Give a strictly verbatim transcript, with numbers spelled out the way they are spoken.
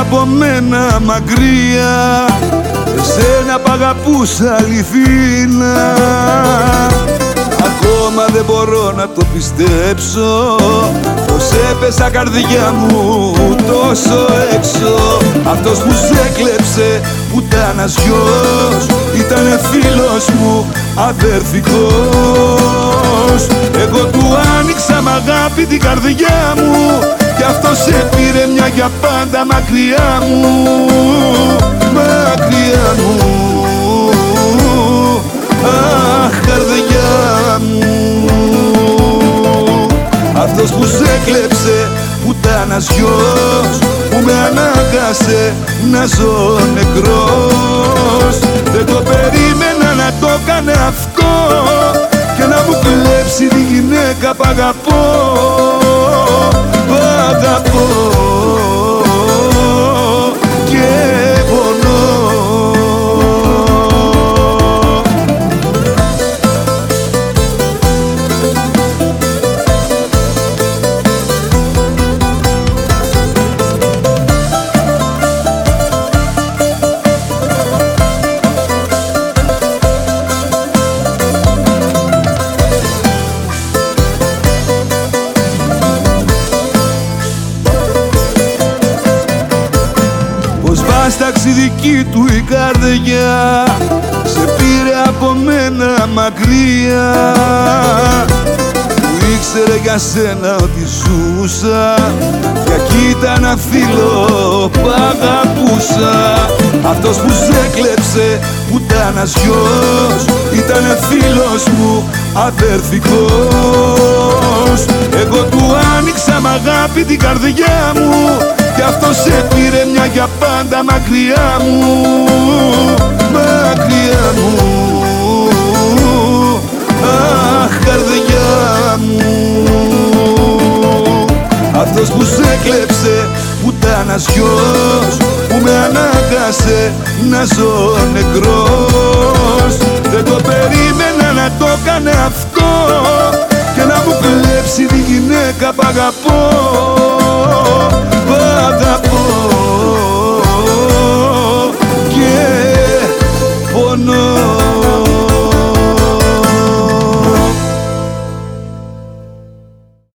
από μένα μακριά, εσένα π' αγαπούσα αληθίνα. Ακόμα δεν μπορώ να το πιστέψω, πως έπεσα καρδιά μου τόσο έξω. Αυτός που σ' έκλεψε πουτάνας γιος, ήτανε φίλος μου αδερφικός. Εγώ του άνοιξα μ' αγάπη την καρδιά μου, κι αυτός σε πήρε μια για πάντα μακριά μου, μακριά μου. Αχ, καρδιά μου. Αυτός που σ' έκλεψε πουτάνας γιος, που με ανάγκασε να ζω νεκρός. Δεν το περίμενα να το κάνε αυτό και να μου κλέψει τη γυναίκα π' αγαπώ, π' αγαπώ και πονώ. Ταξιδική του η καρδιά, σε πήρε από μένα μακριά. Που ήξερε για σένα ότι ζούσα, κι εκεί ήταν ένα φίλο π' αγαπούσα. Αυτός που σ' έκλεψε πουτάνας γιος, ήτανε φίλος μου αδερφικός. Εγώ του άνοιξα μ' αγάπη την καρδιά μου, κι αυτός σε πήρε μια για πάντα μακριά μου, μακριά μου. Αχ, καρδιά μου. Αυτός που σ' έκλεψε πουτάνας γιος, που με ανάγκασε να ζω νεκρός. Δεν το περίμενα να το κάνε αυτό και να μου κλέψει τη γυναίκα π' αγαπώ,